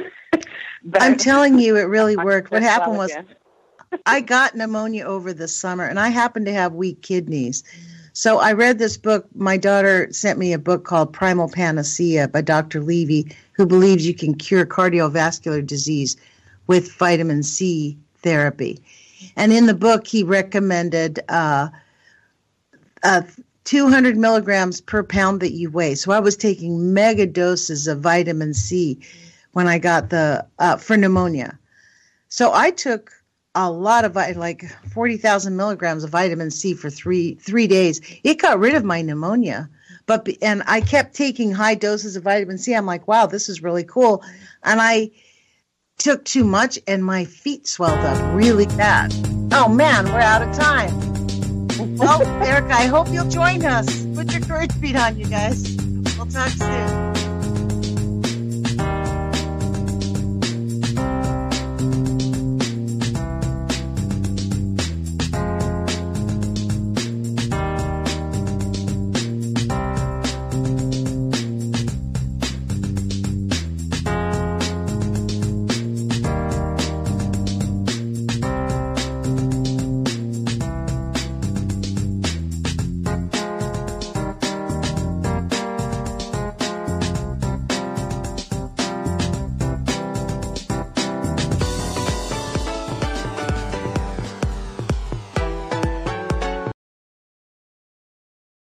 But I'm telling you, it really worked. What happened swell was again. I got pneumonia over the summer, and I happened to have weak kidneys. So I read this book. My daughter sent me a book called Primal Panacea by Doctor Levy, who believes you can cure cardiovascular disease with vitamin C therapy. And in the book, he recommended uh, uh, two hundred milligrams per pound that you weigh. So I was taking mega doses of vitamin C when I got the uh, for pneumonia. So I took a lot of, like forty thousand milligrams of vitamin C for three three days. It got rid of my pneumonia, but and I kept taking high doses of vitamin C. I'm like, wow, this is really cool. And I took too much, and my feet swelled up really bad. Oh man, we're out of time. Well, Erica, I hope you'll join us. Put your courage feet on, you guys. We'll talk soon.